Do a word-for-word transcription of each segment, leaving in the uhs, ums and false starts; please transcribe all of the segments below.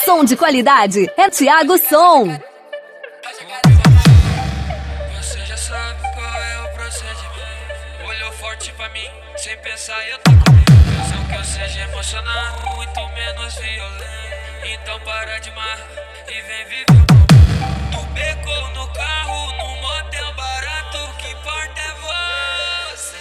som de qualidade é Thiago Som. Você já sabe qual é o procedimento. Olhou forte pra mim, sem pensar eu tô comigo. Pensam que eu seja emocionado, muito menos violento. Então para de mar e vem viver. Tu becou no carro, num motel barato, o que importa é você.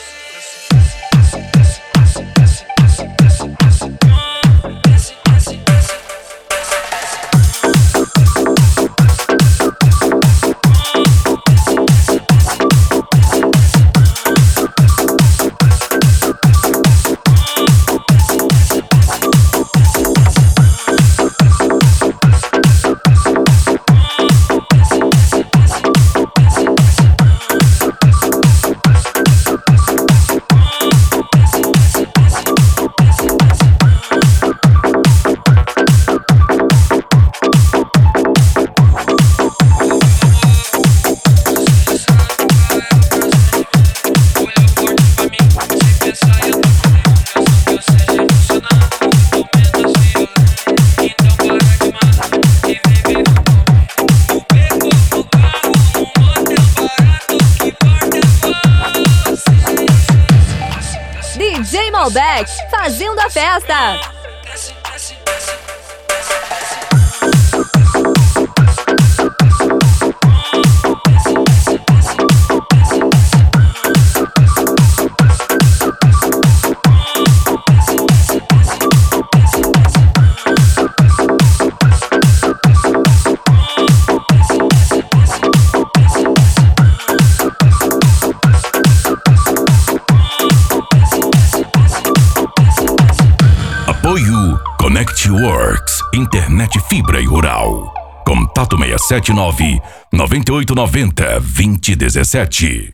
D J Malbec fazendo a festa. Apoio ConnectWorks, internet fibra e rural. Contato seis sete nove, nove oito nove zero, dois zero um sete.